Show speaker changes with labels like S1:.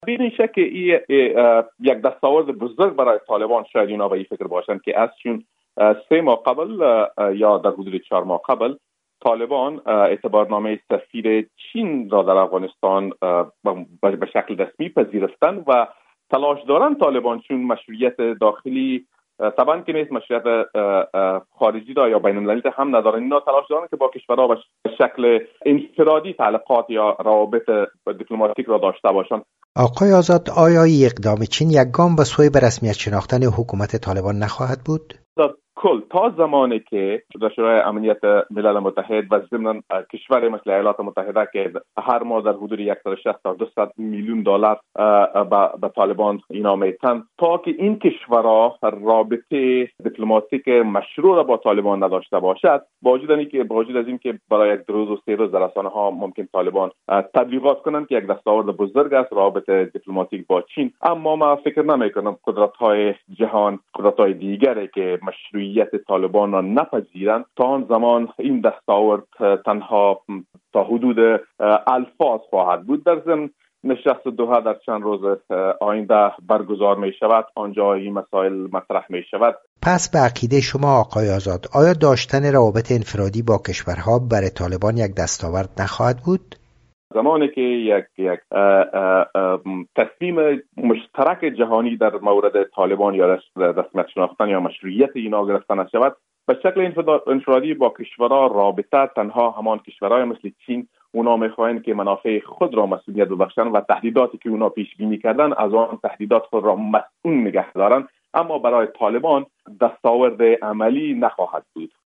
S1: بدون شک یک دستاورد بزرگ برای طالبان شاید اینا به این فکر باشند که از چون 3 ماه قبل یا در حدود 4 ماه قبل طالبان اعتبارنامه سفیر چین را در افغانستان به شکل رسمی پذیرفتند و تلاش دارند طالبان چون مشروعیت داخلی طبعا که نیست، مشروعیت خارجی را یا بین المللی هم ندارند. اینا تلاش دارند که با کشورها به شکل انفرادی تعلقات یا روابط دیپلماتیک را داشته باشند.
S2: آقای آزاد، آیا اقدام چین یک گام به سوی به رسمیت شناختن حکومت طالبان نخواهد بود؟
S1: کل تا زمانی که در شورای امنیت ملل متحد و ضمن کشور مثل ایالات متحده که هر ماه در حدود 160 تا 200 میلیون دلار به طالبان اینا میتن، تا که این کشورها رابطه دیپلماتیک مشروع را با طالبان نداشته باشد، با وجود از این که برای 2 روز و 3 روز در رسانه ها ممکن طالبان تبلیغات کنند که یک دستاورد بزرگ است رابطه دیپلماتیک با چین، اما ما فکر نمی‌کنم قدرت‌های جهان، قدرت‌های دیگری که مشروعیت طالبان را نپذیرند، تا آن زمان این دستاورد تنها تا حدود الفاظ خواهد بود. در ضمن نشست دوحه در چند روز آینده برگزار می شود، آنجا این مسائل مطرح می شود.
S2: پس به عقیده شما آقای آزاد، آیا داشتن روابط انفرادی با کشورها برای طالبان یک دستاورد نخواهد بود؟
S1: زمانی که یک تصمیم مشترک جهانی در مورد طالبان یا رسمیت شناختن یا مشروعیت اینا گرفته نشود، به شکل انفرادی با کشورها رابطه تنها همان کشورهای مثل چین اونا میخواهند که منافع خود را مسئولیت ببخشند و تهدیداتی که اونا پیش بینی کردن از آن تهدیدات خود را مسئول نگه دارند، اما برای طالبان دستاورد عملی نخواهد بود.